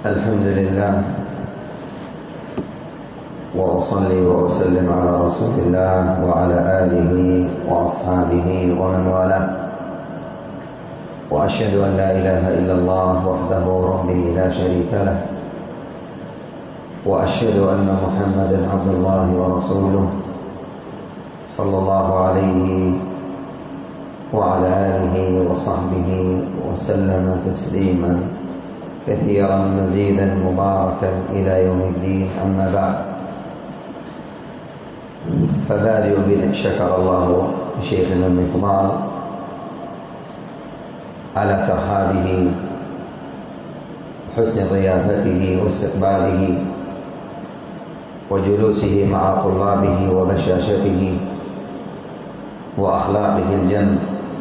الحمد لله، وأصلي وأسلم على رسول الله وعلى آله وأصحابه ومن والاه، وأشهد أن لا إله إلا الله وحده ربي لا شريك له، وأشهد أن محمدا عبد الله ورسوله صلى الله عليه وعلى آله وصحبه وسلم تسليما كثيرا مزيدا مباركا إلى يوم الدين. أما بعد، فبادئ بذلك شكر الله شيخنا المفضال على ترحابه وحسن ضيافته واستقباله وجلوسه مع طلابه وبشاشته وأخلاقه الجم،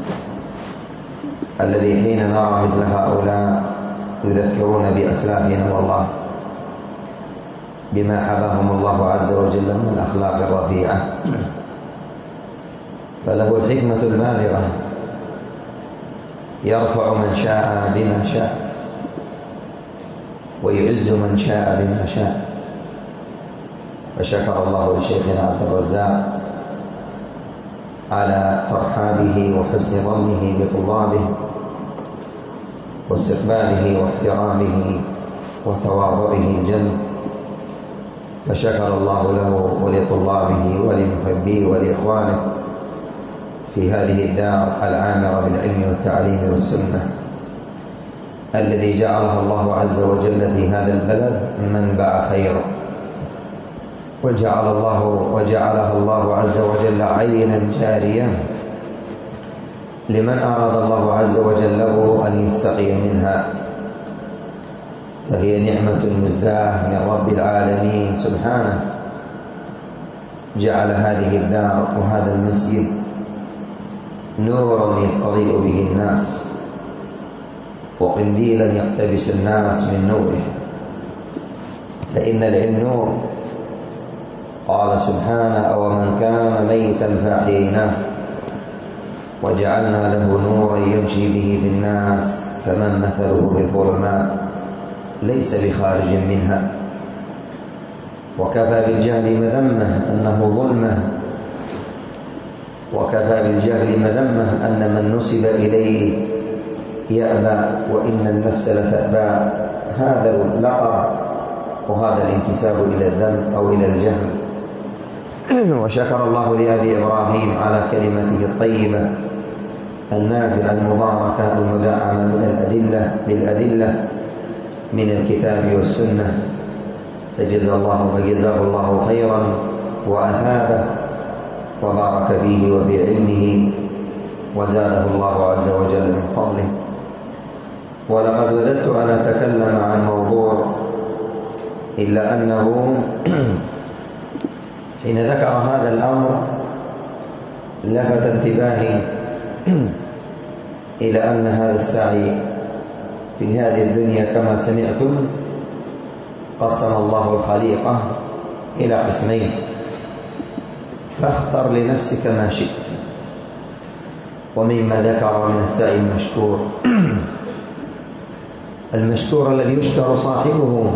الذي حين نرى مثل هؤلاء يذكرون بأسلافنا والله بما حباهم الله عز وجل من الأخلاق الرفيعة، فله الحكمة البالغة يرفع من شاء بما شاء ويعز من شاء بما شاء. فشكر الله لشيخنا عبد الرزاق على ترحابه وحسن ظنه بطلابه واستقباله واحترامه وتواضعه الجم، فشكر الله له ولطلابه ولمحبيه ولإخوانه في هذه الدار العامرة بالعلم والتعليم والسنة، الذي جعلها الله عز وجل في هذا البلد منبع خير، وجعلها الله عز وجل عينا جارية لمن أراد الله عز وجل له أن يستقي منها، فهي نعمة مزداه من رب العالمين سبحانه، جعل هذه الدار وهذا المسجد نورا يستضيء به الناس وقنديلا يقتبس الناس من نوره، فإن العلم نور. قال سبحانه: أومن كان ميتا فأحييناه وجعلنا له نورا يمشي به في الناس كمن مثله في الظلمات ليس بخارج منها. وكفى بالجهل مذمة أنه ظلمة، وكفى بالجهل مذمة أن من نسب إليه يأبى وإن النفس لتأبى. هذا اللقب وهذا الانتساب إلى الذنب أو إلى الجهل. وشكر الله لأبي إبراهيم على كلمته الطيبة النافعة المباركة المدعمة بالأدلة من الكتاب والسنة، فجزاه الله خيرا وأثابه وبارك فيه وفي علمه وزاده الله عز وجل من فضله. ولقد وددت أن أتكلم عن موضوع، إلا أنه حين ذكر هذا الأمر لفت انتباهي إلى أن هذا السعي في هذه الدنيا كما سمعتم قسم الله الخليقة إلى قسمين، فاختر لنفسك ما شئت. ومما ذكر من السعي المشكور الذي يشكر صاحبه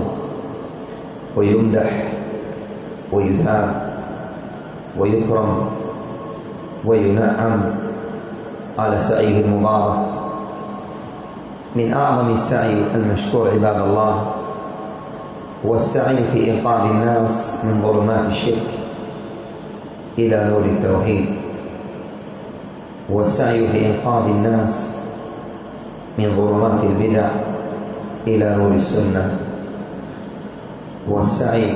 ويمدح ويثاب ويكرم وينعم على سعيه المبارك. من أعظم السعي المشكور عباد الله هو السعي في إنقاذ الناس من ظلمات الشرك إلى نور التوحيد، والسعي في إنقاذ الناس من ظلمات البدع إلى نور السنة، والسعي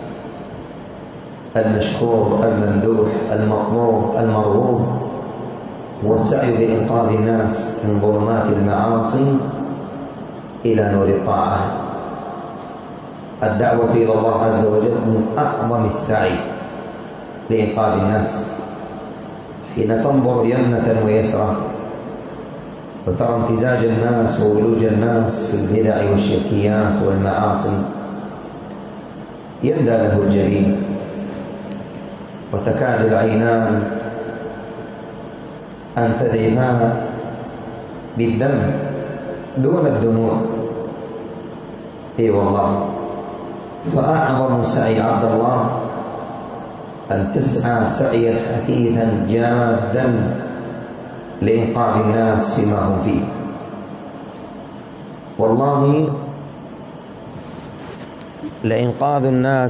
المشكور الممدوح المطلوب المرغوب والسعي بإنقاذ الناس من ظلمات المعاصي إلى نور الطاعة. الدعوة إلى الله عز وجل من أعظم السعي لإنقاذ الناس. حين تنظر يمنة ويسرى وترى امتزاج الناس وولوج الناس في البدع والشركيات والمعاصي يندى له الجبين وتكاد العينان أن تذهبان بالدم دون الدموع، اي والله. فأعظم سعي عبد الله أن تسعى سعيا حثيثا جادا لإنقاذ الناس فيما هم فيه. والله لإنقاذ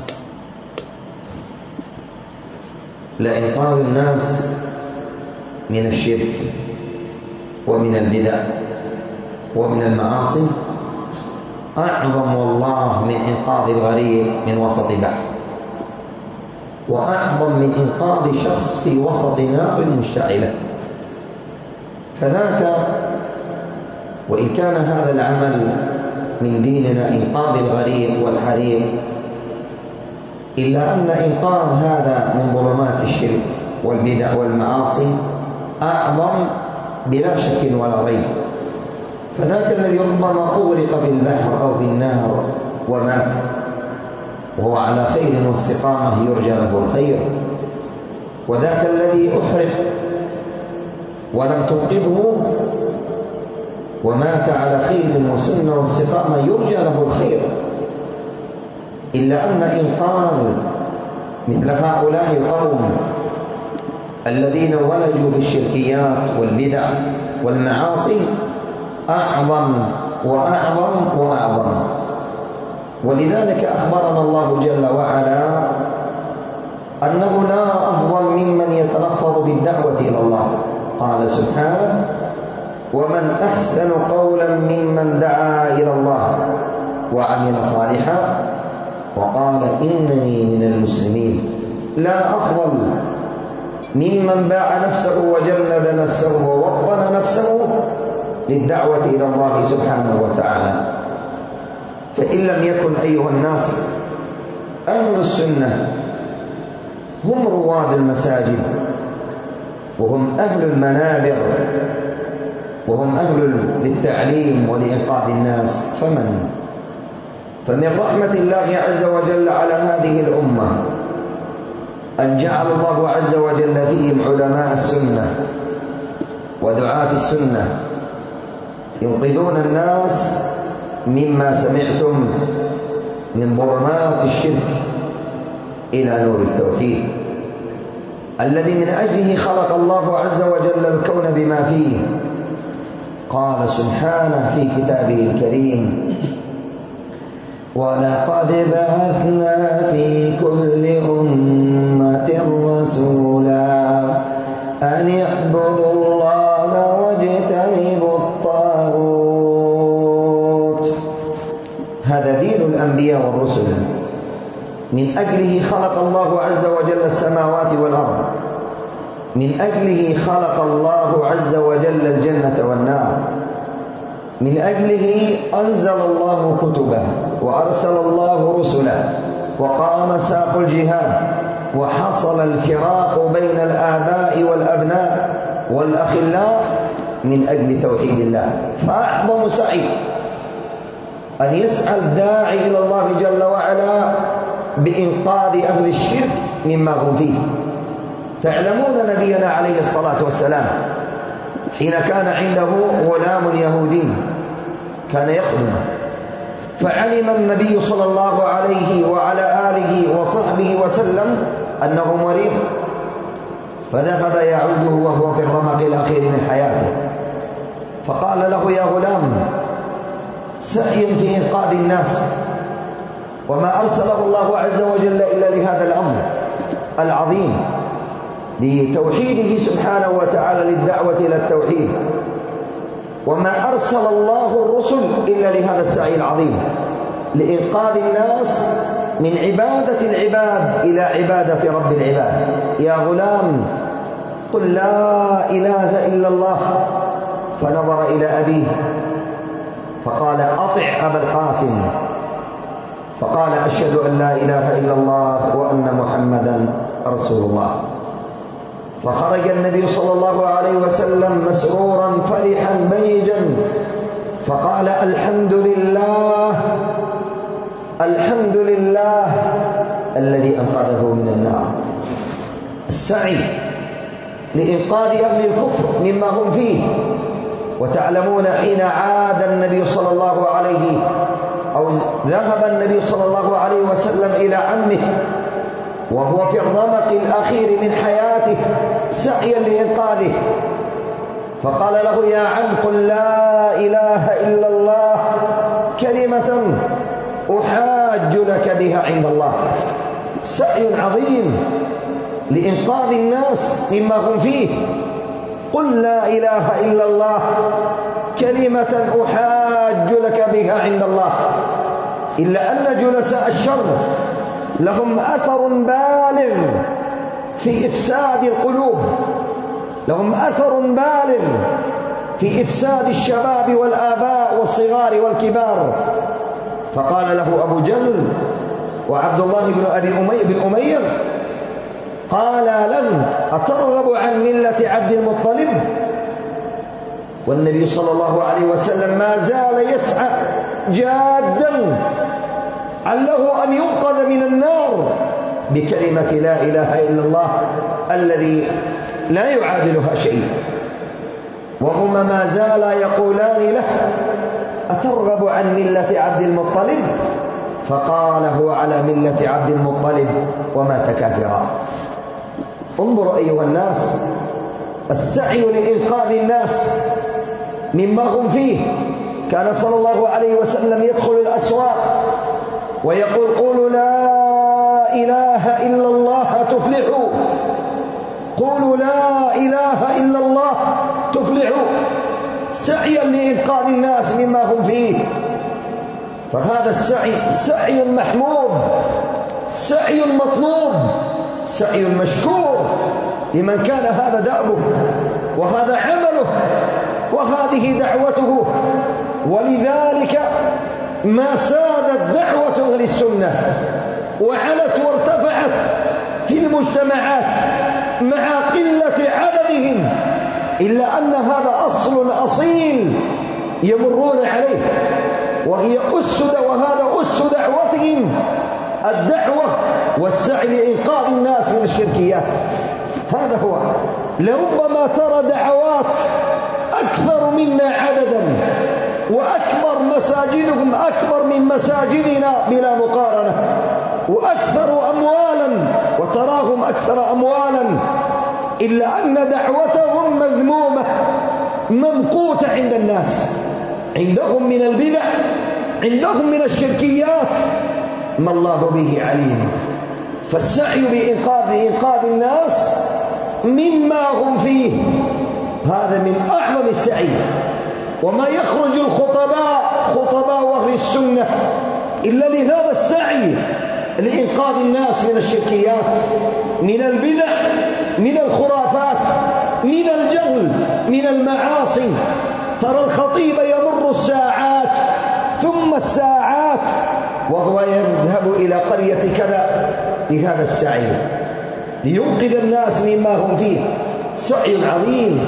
الناس من الشرك ومن البدع ومن المعاصي أعظم والله من إنقاذ الغريق من وسط بحر، وأعظم من إنقاذ شخص في وسط نار مشتعلة. فذاك وإن كان هذا العمل من ديننا إنقاذ الغريق والحريق، إلا أن إنقاذ هذا من ظلمات الشرك والبدع والمعاصي أعظم بلا شك ولا ريب. فذاك الذي ربما أغرق في البحر أو في النار ومات وهو على خير واستقامة يرجى له الخير، وذاك الذي أحرق ولم تنقذه ومات على خير وسنة واستقامة يرجى له الخير. إلا أن إنقاذ مثل هؤلاء القوم الذين ولجوا في الشركيات والبدع والمعاصي أعظم وأعظم وأعظم. ولذلك أخبرنا الله جل وعلا أنه لا أفضل ممن يتلفظ بالدعوة إلى الله. قال سبحانه: ومن أحسن قولا ممن دعا إلى الله وعمل صالحا وقال إنني من المسلمين. لا أفضل ممن باع نفسه وجلد نفسه ووطن نفسه للدعوة إلى الله سبحانه وتعالى. فإن لم يكن أيها الناس أهل السنة هم رواد المساجد وهم أهل المنابر وهم أهل للتعليم ولإنقاذ الناس، فمن رحمة الله عز وجل على هذه الأمة أن جعل الله عز وجل فيهم علماء السنة ودعاة السنة ينقذون الناس مما سمعتم من ظلمات الشرك إلى نور التوحيد الذي من أجله خلق الله عز وجل الكون بما فيه. قال سبحانه في كتابه الكريم: ولقد بعثنا في كل أمة رسولا أن اعبدوا الله واجتنبوا الطاغوت. هذا دين الأنبياء والرسل، من أجله خلق الله عز وجل السماوات والأرض، من أجله خلق الله عز وجل الجنة والنار، من أجله أنزل الله كتبه وأرسل الله رسله وقام ساق الجهاد وحصل الفراق بين الآباء والأبناء والأخلاء من أجل توحيد الله. فأعظم سعي أن يسعى الداعي إلى الله جل وعلا بإنقاذ أهل الشرك مما هم فيه. تعلمون نبينا عليه الصلاة والسلام حين كان عنده غلام يهودي كان يخدمه، فعلم النبي صلى الله عليه وعلى آله وصحبه وسلم أنه مريض، فذهب يعوده وهو في الرمق الأخير من حياته، فقال له: يا غلام، سعي في إنقاذ الناس، وما أرسله الله عز وجل إلا لهذا الأمر العظيم، لتوحيده سبحانه وتعالى، للدعوة إلى التوحيد. وما أرسل الله الرسل إلا لهذا السعي العظيم، لإنقاذ الناس من عبادة العباد إلى عبادة رب العباد. يا غلام، قل لا إله إلا الله. فنظر إلى أبيه فقال: أطع أبا القاسم. فقال: أشهد أن لا إله إلا الله وأن محمدا رسول الله. فخرج النبي صلى الله عليه وسلم مسرورا فرحا بهجا، فقال: الحمد لله، الحمد لله الذي أنقذه من النار. السعي لإنقاذ أهل الكفر مما هم فيه. وتعلمون حين عاد النبي صلى الله عليه أو ذهب النبي صلى الله عليه وسلم إلى عمه وهو في الرمق الأخير من حياته سعيا لإنقاذه، فقال له: يا عم قل لا إله إلا الله كلمة أحاج لك بها عند الله. سعي عظيم لإنقاذ الناس مما هم فيه. قل لا إله إلا الله كلمة أحاج لك بها عند الله. إلا أن جلساء الشر لهم أثر بالغ في إفساد القلوب، لهم أثر بالغ في إفساد الشباب والآباء والصغار والكبار. فقال له أبو جهل وعبد الله بن أمية قال له: أترغب عن ملة عبد المطلب؟ والنبي صلى الله عليه وسلم ما زال يسعى جادا عله أن ينقذ من النار بكلمة لا إله إلا الله الذي لا يعادلها شيء. وهما ما زالا يقولان له: أترغب عن ملة عبد المطلب؟ فقال: هو على ملة عبد المطلب ومات كافرا. انظروا أيها الناس، السعي لإنقاذ الناس مما هم فيه. كان صلى الله عليه وسلم يدخل الأسواق ويقول: قولوا لا إله إلا الله تفلحوا، قولوا لا إله إلا الله تفلحوا، سعيا لإنقاذ الناس مما هم فيه. فهذا السعي سعي محمود، سعي مطلوب، سعي مشكور لمن كان هذا دأبه وهذا عمله وهذه دعوته. ولذلك ما سادت دعوة أهل السنة وعلت وارتفعت في المجتمعات مع قلة عددهم، إلا أن هذا أصل أصيل يمرون عليه، وهي وهذا أس دعوتهم، الدعوة والسعي لإنقاذ الناس من الشركيات. هذا هو. لربما ترى دعوات أكثر منا عددا وأكبر مساجدهم أكبر من مساجدنا بلا مقارنة، وأكثر أموالا وتراهم أكثر أموالا، إلا أن دعوتهم مذمومة ممقوتة عند الناس. عندهم من البدع، عندهم من الشركيات ما الله به عليم. فالسعي بإنقاذ الناس مما هم فيه هذا من أعظم السعي. وما يخرج خطباء أهل السنة إلا لهذا السعي لإنقاذ الناس من الشركيات، من البدع، من الخرافات، من الجهل، من المعاصي. ترى الخطيب يمر الساعات ثم الساعات وهو يذهب إلى قرية كذا لهذا السعي لينقذ الناس مما هم فيه. سعي عظيم.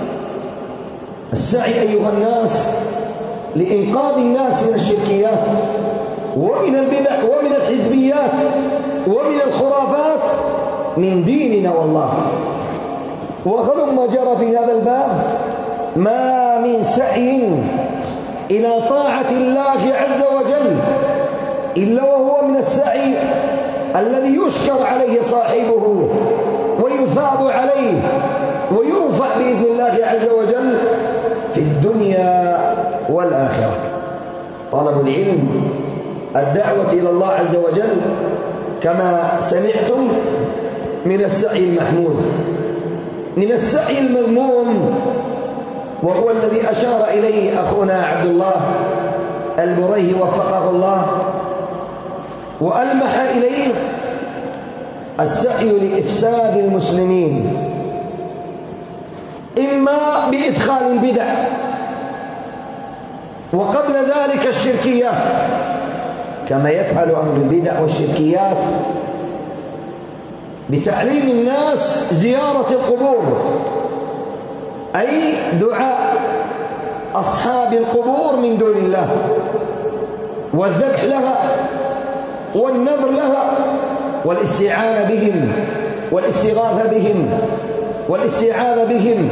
السعي أيها الناس لإنقاذ الناس من الشركيات ومن البدع ومن الحزبيات ومن الخرافات من ديننا والله. وهلما جرى في هذا الباب ما من سعي إلى طاعة الله عز وجل إلا وهو من السعي الذي يشكر عليه صاحبه ويثاب عليه ويرفع بإذن الله عز وجل في الدنيا والآخرة. طلب العلم، الدعوة إلى الله عز وجل كما سمعتم من السعي المحمود، من السعي المذموم، وهو الذي أشار إليه أخونا عبد الله البريهي وفقه الله وألمح إليه: السعي لإفساد المسلمين، إما بإدخال البدع وقبل ذلك الشركيات، كما يفعل أهل البدع والشركيات بتعليم الناس زيارة القبور، أي دعاء أصحاب القبور من دون الله والذبح لها والنذر لها والاستعانة بهم والاستغاثة بهم والاستعاذة بهم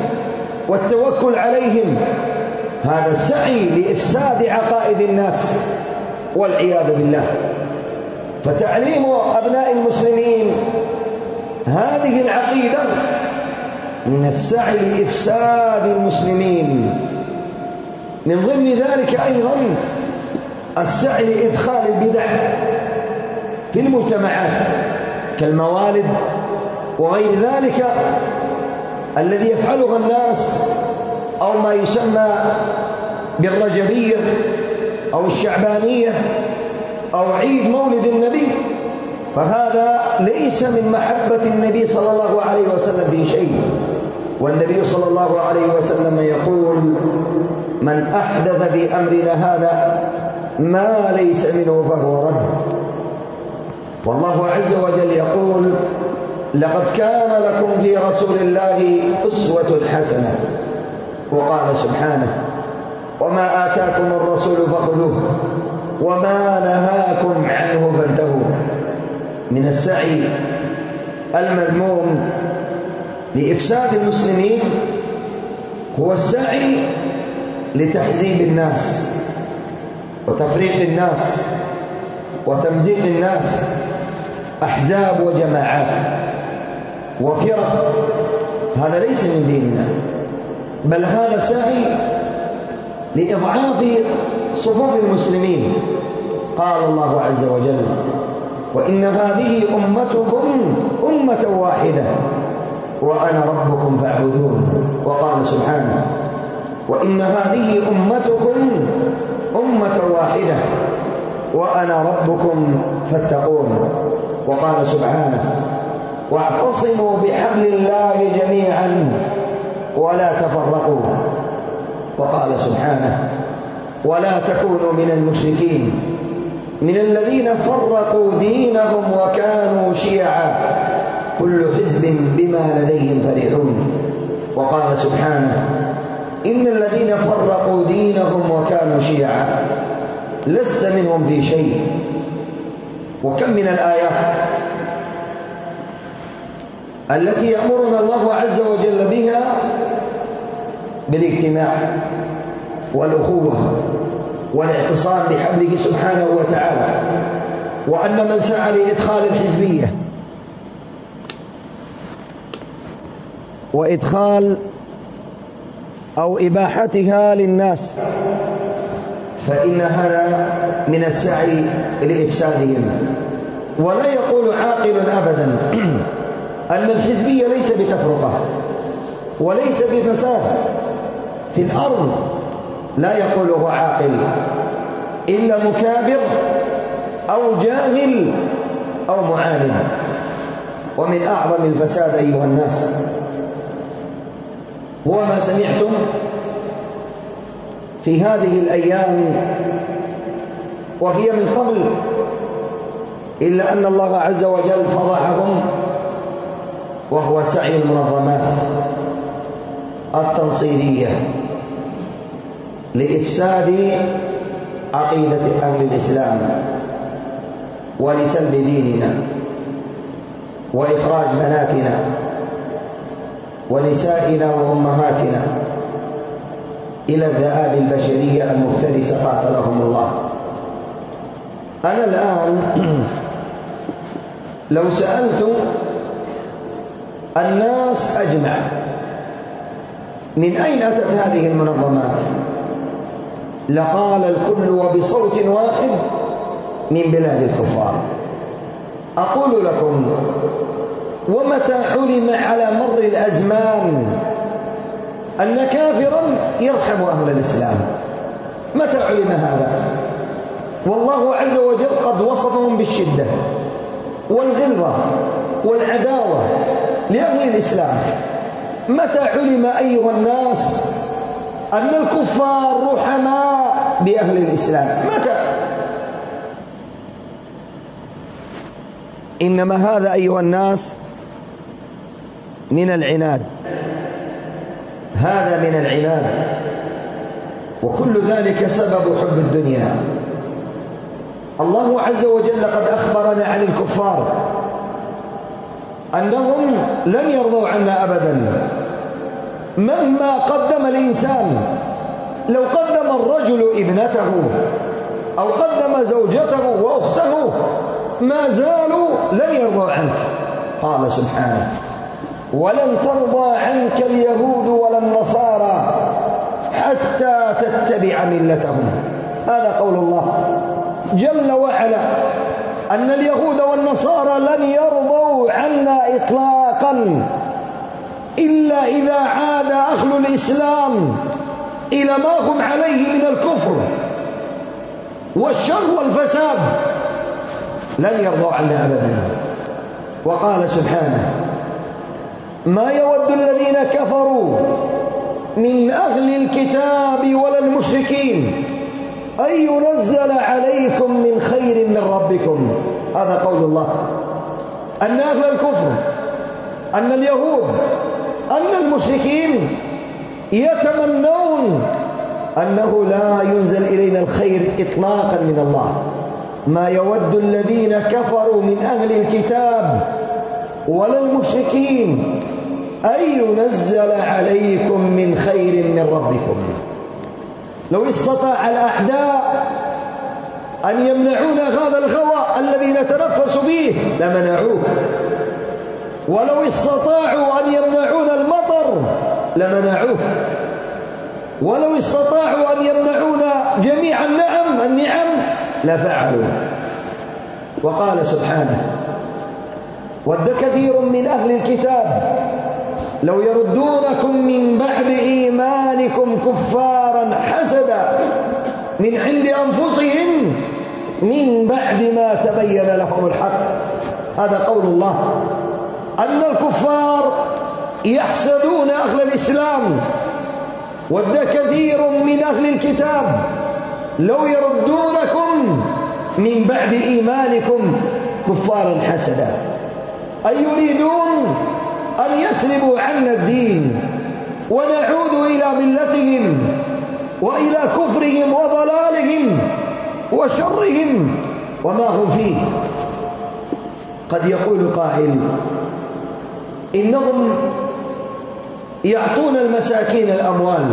والتوكل عليهم. هذا السعي لإفساد عقائد الناس والعياذ بالله. فتعليم أبناء المسلمين هذه العقيدة من السعي لإفساد المسلمين. من ضمن ذلك أيضا السعي لإدخال البدع في المجتمعات كالموالد وغير ذلك الذي يفعله الناس، أو ما يسمى بالرجبية أو الشعبانية أو عيد مولد النبي، فهذا ليس من محبة النبي صلى الله عليه وسلم في شيء. والنبي صلى الله عليه وسلم يقول: من أحدث في أمرنا هذا ما ليس منه فهو رد. والله عز وجل يقول: لقد كان لكم في رسول الله أسوة حسنة. وقال سبحانه: وما آتاكم الرسول فخذوه وما نهاكم عنه فانتهوا. من السعي المذموم لإفساد المسلمين هو السعي لتحزيب الناس وتفريق الناس وتمزيق الناس، أحزاب وجماعات وفرق. هذا ليس من ديننا، بل هذا سعي لإضعاف صفوف المسلمين. قال الله عز وجل: وإن هذه أمتكم أمة واحدة وأنا ربكم فاعبدون. وقال سبحانه: وإن هذه أمتكم أمة واحدة وأنا ربكم فاتقون. وقال سبحانه: واعتصموا بحبل الله جميعا ولا تفرقوا. وقال سبحانه: ولا تكونوا من المشركين من الذين فرقوا دينهم وكانوا شيعا كل حزب بما لديهم فرحون. وقال سبحانه: إن الذين فرقوا دينهم وكانوا شيعا لست منهم في شيء. وكم من الآيات التي يأمرنا الله عز وجل بها بالاجتماع والأخوة والاعتصام بحبله سبحانه وتعالى، وأن من سعى لإدخال الحزبية وإدخال أو إباحتها للناس فإن هذا من السعي لإفسادهم. ولا يقول عاقل أبدا أن الحزبية ليس بتفرقة وليس بفساد في الأرض، لا يقوله عاقل إلا مكابر أو جاهل أو معاند. ومن أعظم الفساد أيها الناس هو ما سمعتم في هذه الأيام وهي من قبل، إلا أن الله عز وجل فضحهم، وهو سعي المنظمات التنصيرية لإفساد عقيدة أهل الإسلام ولسلب ديننا وإخراج بناتنا ونسائنا وأمهاتنا إلى الذئاب البشرية المفترسة قاتلهم الله. أنا الآن لو سألت الناس أجمع من أين أتت هذه المنظمات لقال الكل وبصوت واحد: من بلاد الكفار. أقول لكم: ومتى علم على مر الأزمان أن كافرا يرحم أهل الإسلام؟ متى علم هذا؟ والله عز وجل قد وصفهم بالشدة والغلظة والعداوة لأهل الإسلام. متى علم أيها الناس أن الكفار رحماء بأهل الإسلام؟ متى؟ إنما هذا أيها الناس من العناد، هذا من العناد، وكل ذلك سبب حب الدنيا. الله عز وجل قد أخبرنا عن الكفار أنهم لن يرضوا عنا أبدا مهما قدم الإنسان. لو قدم الرجل ابنته أو قدم زوجته وأخته ما زالوا لن يرضوا عنك. قال سبحانه: ولن ترضى عنك اليهود ولا النصارى حتى تتبع ملتهم. هذا قول الله جل وعلا، أن اليهود والنصارى لن يرضوا عنا إطلاقا إلا إذا عاد أهل الإسلام إلى ما هم عليه من الكفر والشر والفساد، لن يرضوا عنا أبدا. وقال سبحانه: ما يود الذين كفروا من أهل الكتاب ولا المشركين أن ينزل عليكم من خير من ربكم. هذا قول الله، أن أهل الكفر، أن اليهود، أن المشركين يتمنون أنه لا ينزل إلينا الخير إطلاقا من الله. ما يود الذين كفروا من أهل الكتاب ولا المشركين أن ينزل عليكم من خير من ربكم. لو استطاع الأعداء أن يمنعون هذا الهوى الذي نتنفس به لمنعوه، ولو استطاعوا أن يمنعون المطر لمنعوه، ولو استطاعوا أن يمنعون جميع النعم لفعلوا. وقال سبحانه: ود كثير من أهل الكتاب لو يردونكم من بعد إيمانكم كفارا حسدا من عند أنفسهم من بعد ما تبين لهم الحق. هذا قول الله، أن الكفار يحسدون أهل الإسلام. ود كثير من أهل الكتاب لو يردونكم من بعد إيمانكم كفارا حسدا، أي يريدون أن يسلبوا عنا الدين ونعود إلى ملتهم وإلى كفرهم وضلالهم وشرهم وما هم فيه. قد يقول قائل: إنهم يعطون المساكين الأموال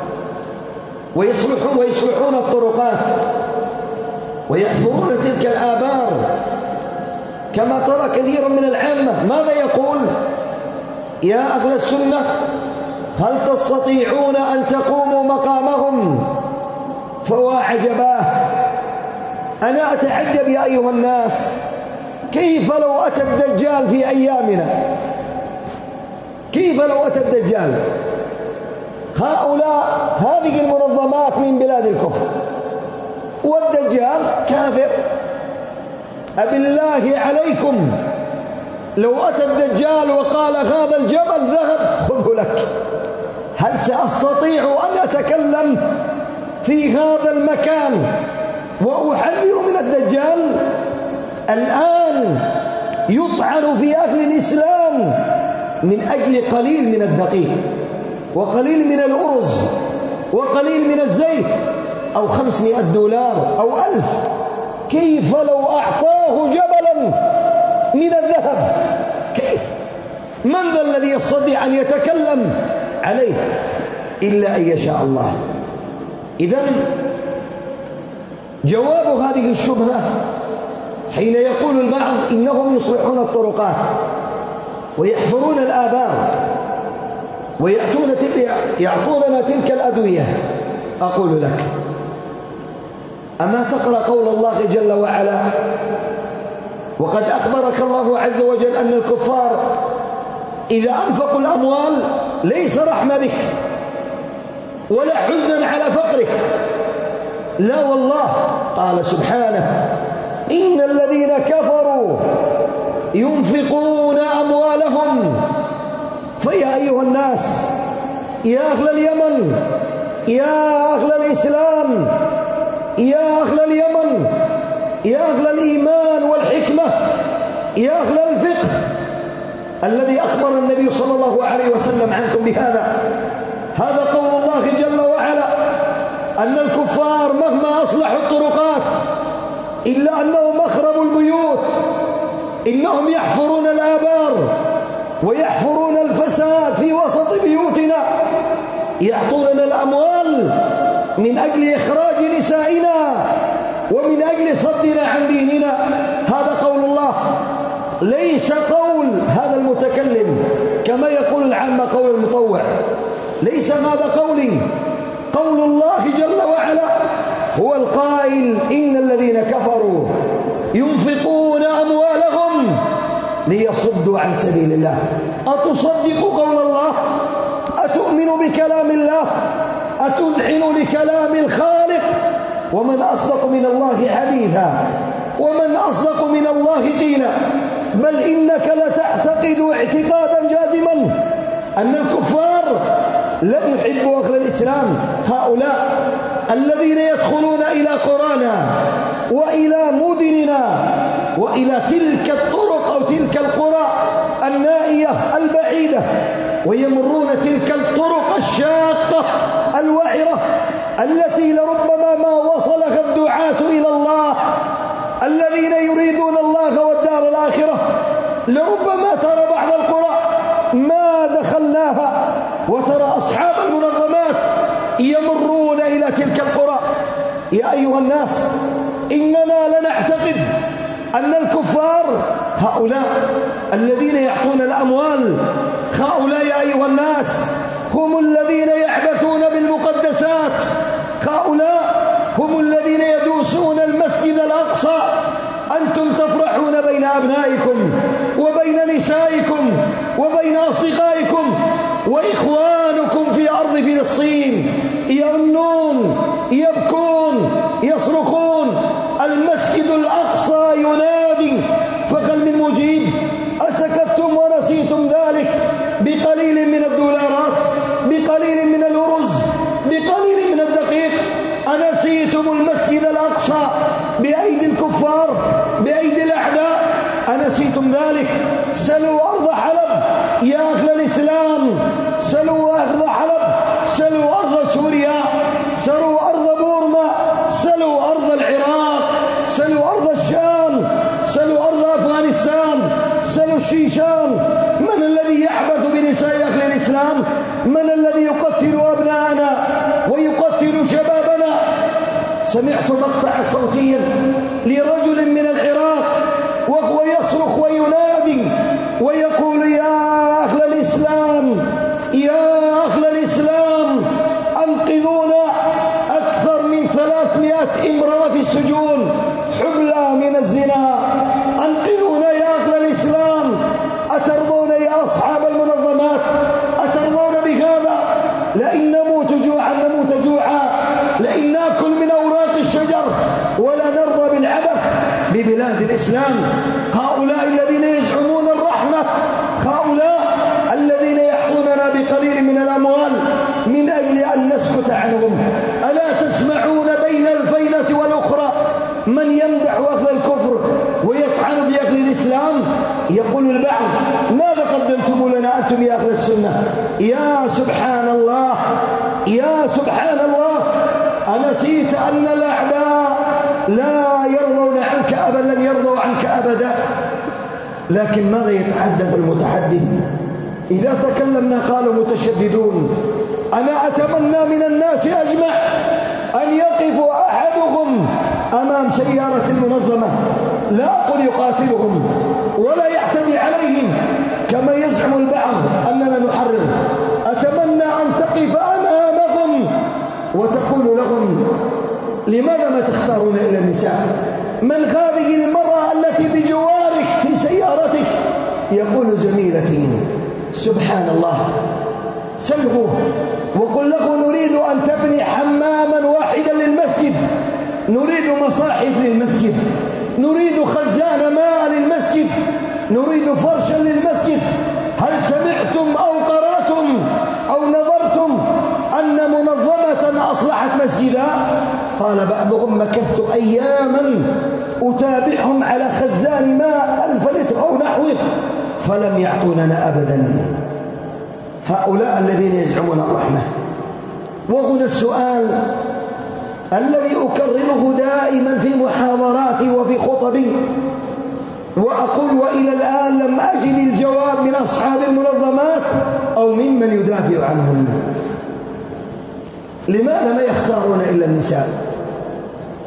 ويصلحون الطرقات ويحفرون تلك الآبار كما ترى كثيرا من العامة. ماذا يقول؟ يا أهل السنة، هل تستطيعون أن تقوموا مقامهم؟ فوا عجباه، أنا أتعجب يا أيها الناس، كيف لو أتى الدجال في أيامنا؟ كيف لو أتى الدجال؟ هذه المنظمات من بلاد الكفر والدجال كافر. أبالله عليكم لو أتى الدجال وقال هذا الجبل ذهب خذه لك، هل سأستطيع أن أتكلم في هذا المكان وأحذر من الدجال؟ الآن يطعن في أهل الإسلام من أجل قليل من الدقيق وقليل من الأرز وقليل من الزيت، أو 500 دولار أو 1000. كيف لو أعطاه جبلا من الذهب؟ كيف؟ من ذا الذي يستطيع أن يتكلم عليه إلا أن يشاء الله؟ إذن جواب هذه الشبهة حين يقول البعض إنهم يصلحون الطرقات ويحفرون الآبار يعطوننا تلك الأدوية، أقول لك: أما تقرأ قول الله جل وعلا: وقد أخبرك الله عز وجل أن الكفار إذا أنفقوا الأموال ليس رحمة بك ولا حزن على فقرك، لا والله. قال سبحانه: إن الذين كفروا ينفقون أموالهم. فيا أيها الناس، يا أهل اليمن، يا أهل الإسلام، يا أهل اليمن، يا أهل الإيمان والحكمة، يا أهل الفقه الذي أخبر النبي صلى الله عليه وسلم عنكم بهذا، هذا قول الله جل وعلا: أن الكفار مهما أصلحوا الطرقات إلا أنهم أخربوا البيوت، إنهم يحفرون الآبار ويحفرون الفساد في وسط بيوتنا، يعطوننا الأموال من أجل إخراج نسائنا ومن أجل صدنا عن ديننا. هذا قول الله، ليس قول هذا المتكلم كما يقول العامة قول المطوع، ليس هذا قولي، قول الله جل وعلا هو القائل إن الذين كفروا ينفقون أموالهم ليصدوا عن سبيل الله. أتصدق قول الله؟ أتؤمن بكلام الله؟ أتذعن لكلام الخالق؟ ومن أصدق من الله حديثا، ومن أصدق من الله قيلا. بل إنك لتعتقد اعتقادا جازما أن الكفار لن يحبوا أهل الإسلام، هؤلاء الذين يدخلون إلى قرانا وإلى مدننا وإلى تلك الطرق أو تلك القرى النائية البعيدة، ويمرون تلك الطرق الشاقة الوعرة التي لربما ما وصلها الدعاة إلى الله الذين يريدون الله والدار الآخرة. لربما ترى بعض القرى ما دخلناها، وترى أصحاب المنظمات يمرون إلى تلك القرى. يا أيها الناس، إننا لنعتقد أن الكفار هؤلاء الذين يعطون الأموال، هؤلاء يا أيها الناس هم الذين يعبثون بالمقدسات، هؤلاء هم الذين يدوسون المسجد الأقصى. أنتم تفرحون بين أبنائكم وبين نسائكم وبين أصدقائكم، وإخوانكم في أرض فلسطين يغنون يبكون يصرخون، المسجد الأقصى ينادي، فهل من مجيب؟ أسكتتم ونسيتم ذلك بقليل من الدولارات، بقليل من الأرز، بقليل من الدقيق؟ أنسيتم المسجد الأقصى بأيدي الكفار، بأيدي الأعداء؟ أنسيتم ذلك؟ سلوا أرض حلب يا أهل الإسلام، سلوا أرض حلب، سلوا أرض سوريا، سلوا أرض بورما، سلوا أرض العراق، سلوا أرض الشام، سلوا أرض أفغانستان، سلوا الشيشان. من الذي يعبث بنساء أهل الإسلام؟ من الذي يقتل أبناءنا ويقتل شبابنا؟ سمعت مقطع صوتيا لرجل من العراق وهو يصرخ وينادي ويقول يا أهل الإسلام، يا أهل الإسلام، أنقذونا، أكثر من 300 امرأة في السجون حبلى من الزنا، أنقذونا يا أهل الإسلام. أترضون يا أصحاب المنظمات؟ أترضون بهذا؟ لئن نموت جوعا نموت جوعا، لئن نأكل من أوراق الشجر، ولا نرضى بالعبث ببلاد الإسلام. هؤلاء الذين يزعمون الرحمة، هؤلاء الذين يحظوننا بقليل من الأموال من أجل أن نسكت عنهم. ألا تسمعون بين الفينة والأخرى من يمدح أهل الكفر ويطعن بأهل الإسلام؟ يقول البعض ماذا قدمتم لنا أنتم يا أهل السنة؟ يا سبحان الله، يا سبحان الله، أنسيت أن الأعداء لا يرضون عنك أبدا، لن يرضوا عنك أبدا. لكن ماذا يتحدث المتحدث؟ إذا تكلمنا قالوا متشددون. أنا أتمنى من الناس أجمع أن يقف أحدهم أمام سيارة المنظمة، لا أقول يقاتلهم ولا يعتدي عليهم كما يزعم البعض أننا نحرر. أتمنى أن تقف أمامهم وتقول لهم لماذا ما تختارون إلى النساء؟ من هذه المرأة التي بجوارك في سيارتك؟ يقول زميلتي. سبحان الله. سله وقل له نريد أن تبني حماما واحدا للمسجد، نريد مصاحف للمسجد، نريد خزان ماء للمسجد، نريد فرشا للمسجد. هل سمعتم أو قرأتم أو نظرتم أن منظمة أصلحت مسجدا؟ قال بعضهم مكثت أياما أتابعهم على خزان ماء 1000 لتر أو نحوه فلم يعطوننا أبدا. هؤلاء الذين يزعمون الرحمة. وهنا السؤال الذي أكرره دائما في محاضراتي وفي خطبي، وأقول وإلى الآن لم أجد الجواب من أصحاب المنظمات أو ممن يدافع عنهم. لماذا ما يختارون إلا النساء؟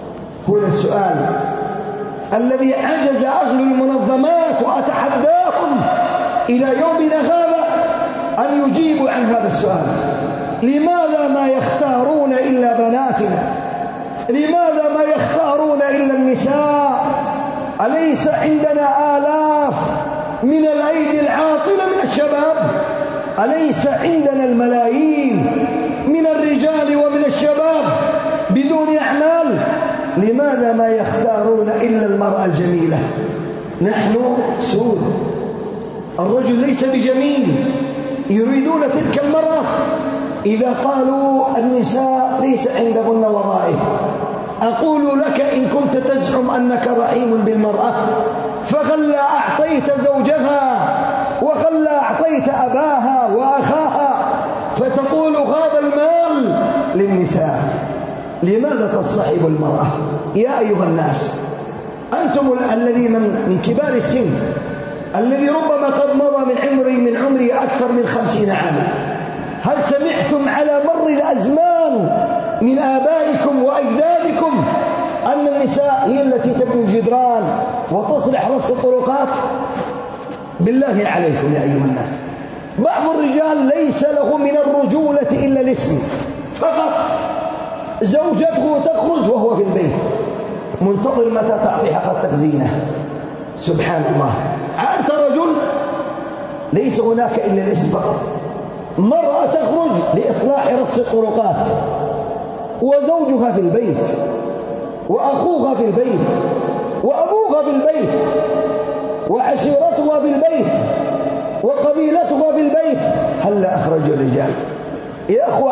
هنا السؤال الذي عجز أهل المنظمات وأتحداهم إلى يومنا هذا أن يجيبوا عن هذا السؤال. لماذا ما يختارون إلا بناتنا؟ لماذا ما يختارون إلا النساء؟ أليس عندنا آلاف من الأيدي العاطلة من الشباب؟ أليس عندنا الملايين من الرجال ومن الشباب بدون أعمال؟ لماذا ما يختارون إلا المرأة الجميلة؟ نحن سود، الرجل ليس بجميل، يريدون تلك المرأة. إذا قالوا النساء ليس عندهن وظائف، أقول لك إن كنت تزعم أنك رحيم بالمرأة فهلا أعطيت زوجها وهلا أعطيت أباها وأخاها فتقول هذا المال للنساء. لماذا تصطحب المرأة؟ يا أيها الناس، أنتم الذين من كبار السن، الذي ربما قد مضى من عمري أكثر من 50 عاما، هل سمعتم على مر الأزمان من آبائكم وأجدادكم أن النساء هي التي تبني الجدران وتصلح رص الطرقات؟ بالله عليكم يا أيها الناس، بعض الرجال ليس له من الرجولة إلا الاسم فقط. زوجته تخرج وهو في البيت منتظر متى تعطي حق تخزينه. سبحان الله، أنت رجل ليس هناك إلا الاسم فقط. مرأة تخرج لإصلاح رص الطرقات وزوجها في البيت وأخوها في البيت وأبوها في البيت وعشيرتها في البيت وقبيلتها في البيت. هل أخرجوا الرجال؟ يا أخوة،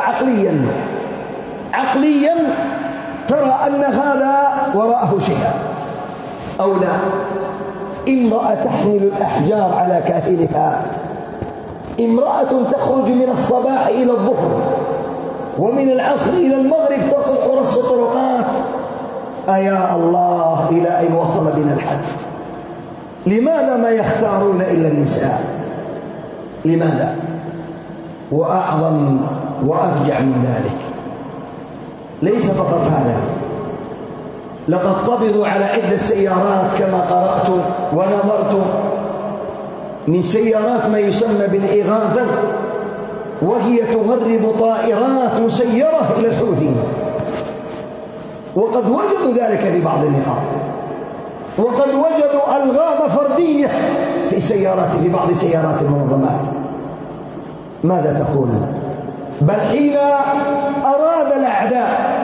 عقليا ترى أن هذا وراءه شيئا أو لا؟ امرأة تحمل الأحجار على كاهلها، امرأة تخرج من الصباح إلى الظهر ومن العصر إلى المغرب تصلح رص الطرقات. أيا الله، إلى أين وصل بنا الحد؟ لماذا ما يختارون إلا النساء؟ لماذا؟ وأعظم وأفجع من ذلك ليس فقط هذا، لقد قبضوا على عدة سيارات كما قرأت ونظرت، من سيارات ما يسمى بالإغاثة، وهي تغرب طائرات مسيرة إلى الحوثي، وقد وجدوا ذلك في بعض النقاط، وقد وجدوا ألغام فردية في بعض سيارات المنظمات. ماذا تقول؟ بل حين أراد الأعداء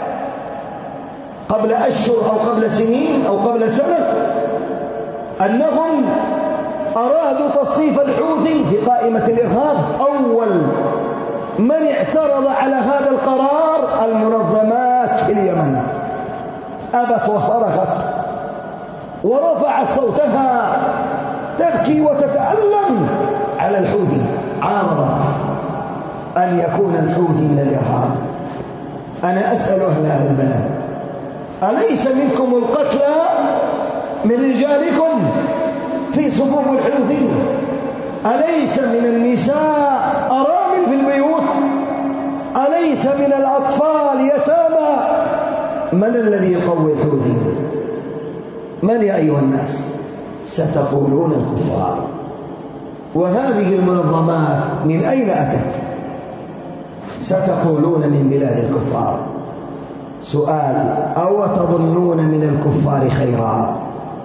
قبل أشهر أو قبل سنين أو قبل سنة أنهم أرادوا تصنيف الحوثي في قائمة الإرهاب، أول من اعترض على هذا القرار المنظمات في اليمن، أبت وصرخت ورفعت صوتها تبكي وتتألم على الحوثي، عارضت أن يكون الحوثي من الإرهاب. أنا أسأل أهل هذا البلد، أليس منكم القتلى من رجالكم في صفوف الحوثي؟ أليس من النساء أرامل في البيوت؟ أليس من الأطفال يتامى؟ من الذي يقوي الحوثي؟ من يا أيها الناس؟ ستقولون الكفار. وهذه المنظمات من أين أتت؟ ستقولون من بلاد الكفار. سؤال: أو تظنون من الكفار خيرا؟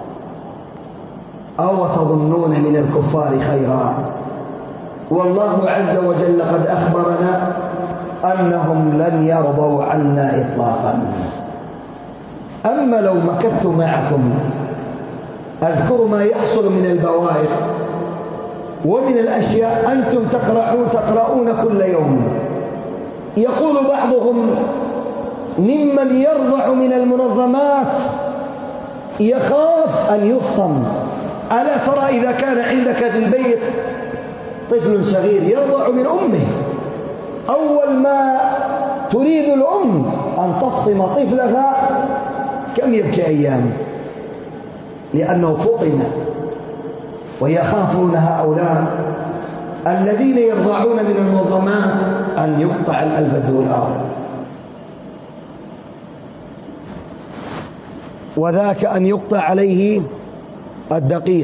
أو تظنون من الكفار خيرا؟ والله عز وجل قد أخبرنا أنهم لن يرضوا عنا إطلاقا. أما لو مكثت معكم أذكر ما يحصل من البوائق ومن الأشياء أنتم تقرؤون كل يوم. يقول بعضهم ممن يرضع من المنظمات يخاف أن يفطم. ألا ترى إذا كان عندك في البيت طفل صغير يرضع من أمه، أول ما تريد الأم أن تفطم طفلها كم يبكي أيام، لأنه فطم. ويخافون هؤلاء الذين يرضعون من المنظمات أن يقطع $1000. وذاك أن يقطع عليه الدقيق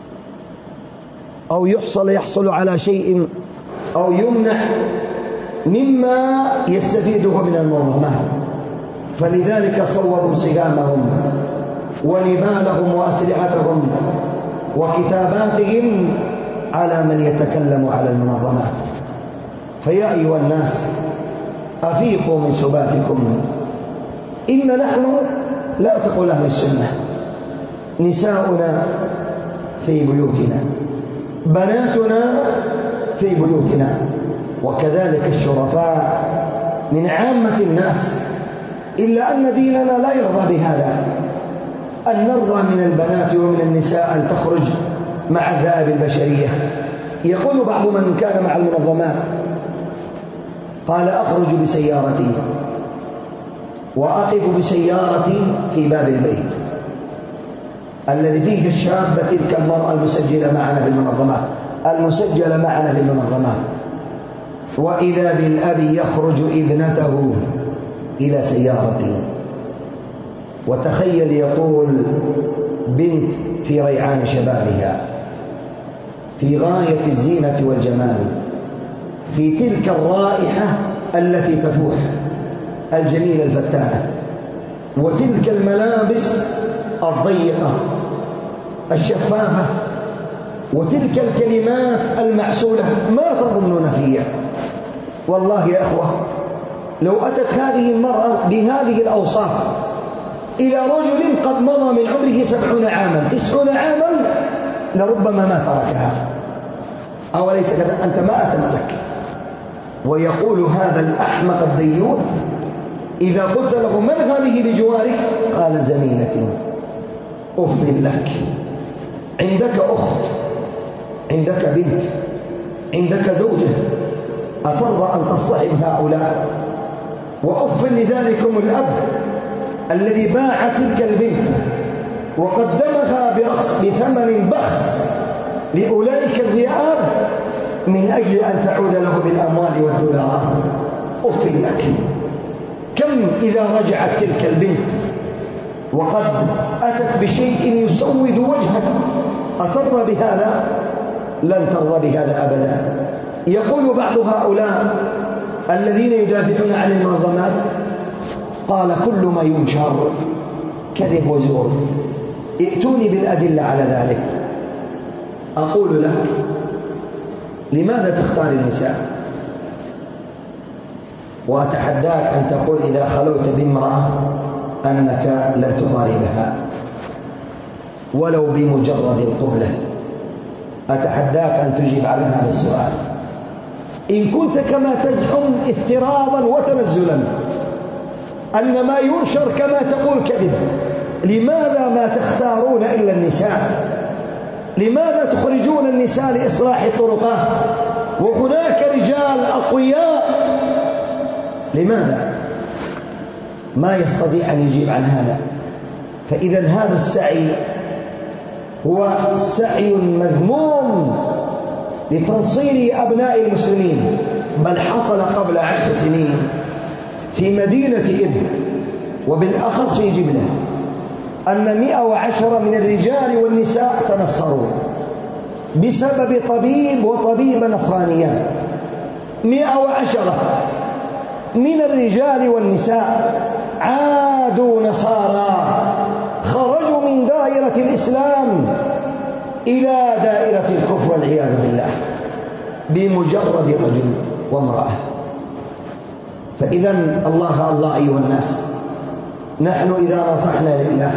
أو يحصل على شيء أو يمنع مما يستفيده من المنظمات. فلذلك صوبوا سهامهم ونبالهم وأسلحتهم وكتاباتهم على من يتكلم على المنظمات. فيا أيها الناس أفيقوا من سباتكم. إن نحن لا تقول أهل السنة نساؤنا في بيوتنا، بناتنا في بيوتنا، وكذلك الشرفاء من عامة الناس، إلا أن ديننا لا يرضى بهذا، أن نرضى من البنات ومن النساء أن تخرج مع الذئاب البشرية. يقول بعض من كان مع المنظمات قال أخرج بسيارتي وأقف بسيارتي في باب البيت الذي فيه الشابة تلك المرأة المسجلة معنا في المنظمات، وإذا بالأب يخرج ابنته إلى سيارتي. وتخيل يقول بنت في ريعان شبابها في غاية الزينة والجمال، في تلك الرائحة التي تفوح الجميلة الفتانة، وتلك الملابس الضيقة الشفافة، وتلك الكلمات المعسولة. ما تظنون فيها؟ والله يا أخوة لو أتت هذه المرأة بهذه الأوصاف إلى رجل قد مضى من عمره 70 عاما 90 عاما لربما ما تركها. أوليس كذا؟ أنت ما أتملك. ويقول هذا الأحمق الديوث إذا قلت له من هذه بجوارك؟ قال زميلتي. أف لك، عندك أخت، عندك بنت، عندك زوجة، أترضى أن تصطحب هؤلاء؟ وأف لذلكم الأب الذي باع تلك البنت وقدمها بثمن بخس لأولئك الذئاب من أجل أن تعود له بالأموال والدولارات. أف لك. كم إذا رجعت تلك البنت وقد أتت بشيء يسود وجهك أترضى بهذا؟ لن ترضى بهذا أبدا. يقول بعض هؤلاء الذين يدافعون عن المنظمات قال كل ما ينشر كذب وزور، ائتوني بالأدلة على ذلك. أقول لك لماذا تختار النساء؟ وأتحداك أن تقول إذا خلوت بامرأة أنك لن تضاربها ولو بمجرد القبلة. أتحداك أن تجيب على هذا السؤال. إن كنت كما تزعم افتراضا وتنزلا أن ما ينشر كما تقول كذب، لماذا ما تختارون إلا النساء؟ لماذا تخرجون النساء لإصلاح الطرقات وهناك رجال أقوياء؟ لماذا؟ ما يستطيع أن يجيب عن هذا. فإذا هذا السعي هو سعي مذموم لتنصير أبناء المسلمين، بل حصل قبل 10 سنين في مدينة إبل وبالأخص في جبلة أن 110 من الرجال والنساء تنصروا بسبب طبيب وطبيبة نصرانيان. 110 من الرجال والنساء عادوا نصارى، خرجوا من دائرة الإسلام إلى دائرة الكفر والعياذ بالله بمجرد رجل وامرأة. فإذا الله أيها الناس، نحن إذا نصحنا لله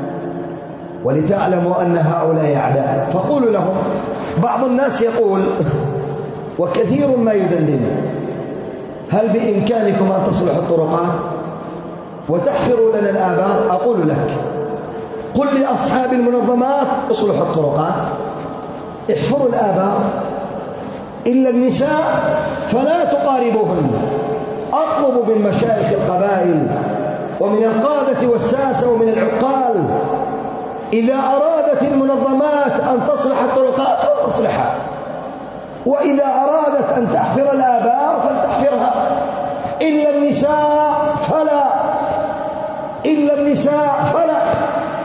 ولتعلموا أن هؤلاء أعداء فقولوا لهم. بعض الناس يقول وكثير ما يدندن هل بإمكانكم أن تصلحوا الطرقات وتحفروا لنا الآبار؟ أقول لك قل لأصحاب المنظمات اصلحوا الطرقات، احفروا الآبار، إلا النساء فلا تقاربوهن. أطلب من مشايخ القبائل ومن القادة والساسة ومن العقال إذا أرادت المنظمات أن تصلح الطرقات فتصلحها، وإذا أرادت أن تحفر الآبار فلتحفرها، إلا النساء فلا.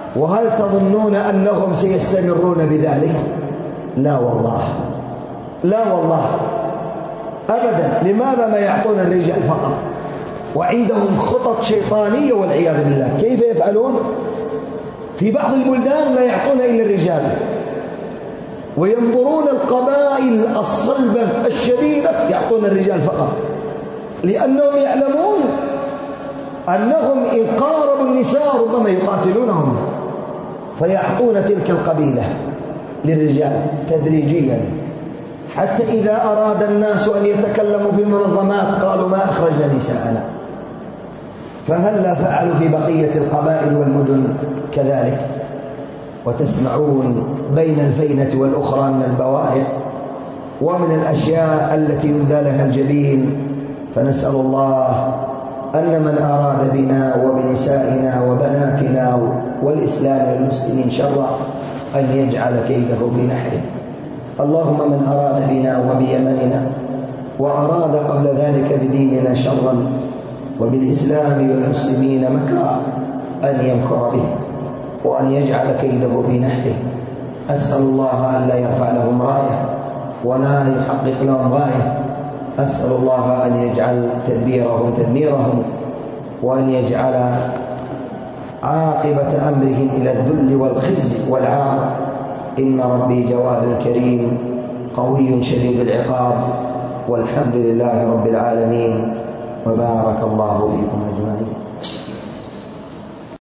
وهل تظنون أنهم سيستمرون بذلك؟ لا والله، لا والله أبدا. لماذا ما يعطون الرجال فقط وعندهم خطط شيطانية والعياذ بالله؟ كيف يفعلون؟ في بعض البلدان لا يعطون إلا الرجال، وينظرون القبائل الصلبة الشديدة يعطون الرجال فقط، لأنهم يعلمون أنهم إن قاربوا النساء ربما يقاتلونهم، فيعطون تلك القبيلة للرجال تدريجيا، حتى إذا أراد الناس أن يتكلموا في المنظمات قالوا ما أخرجنا نساءنا. فهلا فعلوا في بقية القبائل والمدن كذلك؟ وتسمعون بين الفينة والأخرى من البوائع ومن الأشياء التي يندى لها الجبين. فنسأل الله أن من أراد بنا وبنسائنا وبناتنا والإسلام والمسلمين شرا أن يجعل كيده في نحره. اللهم من أراد بنا وبيمننا وأراد قبل ذلك بديننا شرا وبالإسلام والمسلمين مكرا أن يمكر به وأن يجعل كيده في نحره. أسأل الله أن لا يرفع لهم راية ولا يحقق لهم غاية. أسأل الله أن يجعل تدبيرهم تدميرهم، وأن يجعل عاقبة أمرهم إلى الذل والخزي والعار. إن ربي جواد كريم قوي شديد العقاب، والحمد لله رب العالمين، وبارك الله فيكم أجمعين.